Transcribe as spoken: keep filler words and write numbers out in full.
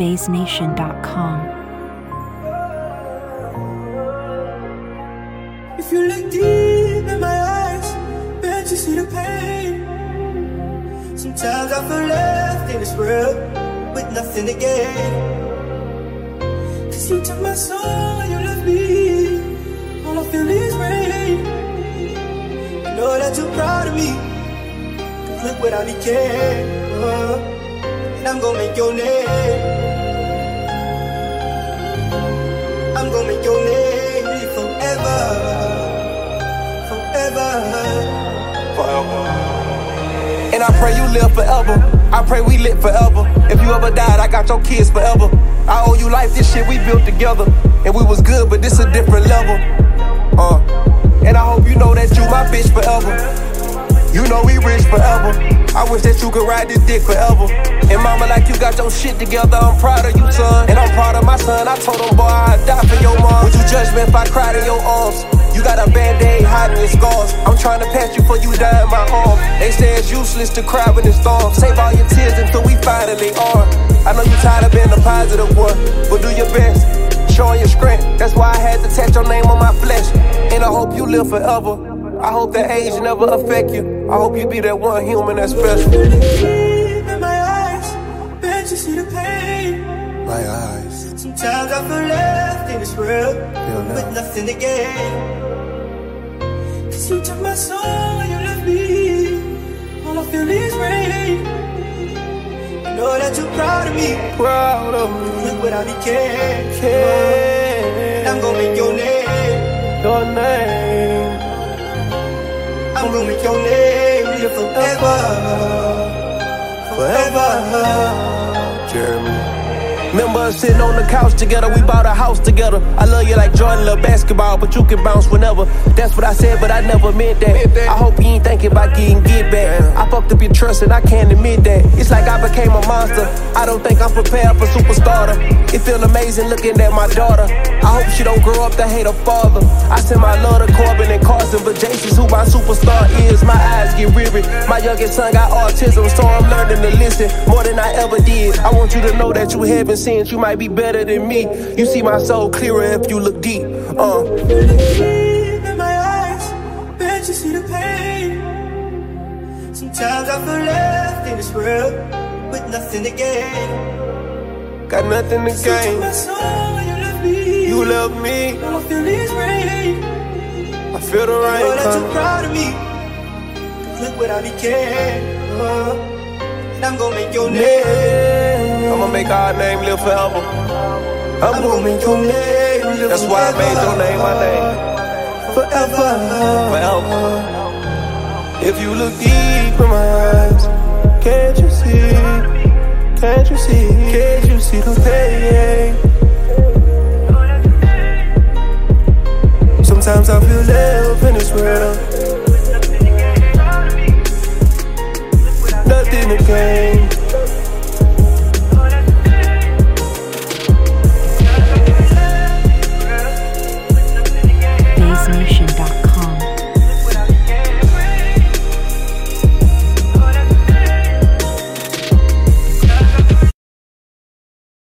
bass nation dot com. If you look deep in my eyes, bet you see the pain. Sometimes I feel left in this world with nothing to gain. Cause you took my soul, you left me, all I feel is rain. I know that you're proud of me, cause look what I became. uh, And I'm gonna make your name, I'm gonna make your name live forever, forever, forever. And I pray you live forever, I pray we live forever. If you ever died, I got your kids forever. I owe you life, this shit we built together. And we was good, but this a different level. uh, And I hope you know that you my bitch forever. You know we rich forever. I wish that you could ride this dick forever. And mama, like you got your shit together, I'm proud of you, son. And I'm proud of my son, I told him, boy, I'd die for your mom. Would you judge me if I cried in your arms? You got a band-aid hiding your scars. I'm trying to pass you before you die in my arms. They say it's useless to cry when it's storm. Save all your tears until we finally are. I know you tired of being the positive one, but do your best, showing your strength. That's why I had to touch your name on my flesh. And I hope you live forever. I hope that age never affect you. I hope you be that one human that's special. Deep in my eyes, bet you see the pain. My eyes. Sometimes I feel left in this world with nothing to gain. Cause you took my soul, you left me, all I feel is rain. I know that you're proud of me, Proud of me. look what I became. Can I'm gonna make your name, your name I'm gonna make your name live forever, forever. Jeremy. Remember us sitting on the couch together, we bought a house together. I love you like Jordan love basketball, but you can bounce whenever. That's what I said, but I never meant that. I hope you ain't thinking about getting get back. I fucked up your trust and I can't admit that. It's like I became a monster. I don't think I'm prepared for superstar. It feel amazing looking at my daughter. I hope she don't grow up to hate her father. I send my love to Corbin and Carson, but Jason's who my superstar is. My eyes get weary. My youngest son got autism, so I'm learning to listen more than I ever did. I want you to know that you haven't seen, you might be better than me. You see my soul clearer if you look deep. Uh. Deep in my eyes, bet you see the pain. Sometimes I feel left in this world with nothing to gain. Got nothing to You took gain. my soul, you left me, You love me. all I feel is rain. I feel the I know rain that you're coming. proud of me, cause look what I became. uh, And I'm gonna make your name, Yeah. I'ma make our name live forever. I'm gonna make your name live. That's why I made your name my name. forever, Forever. If you look deep in my eyes, can't you see? Can't you see? Can't you see the pain? Sometimes I feel left in this world, nothing to gain.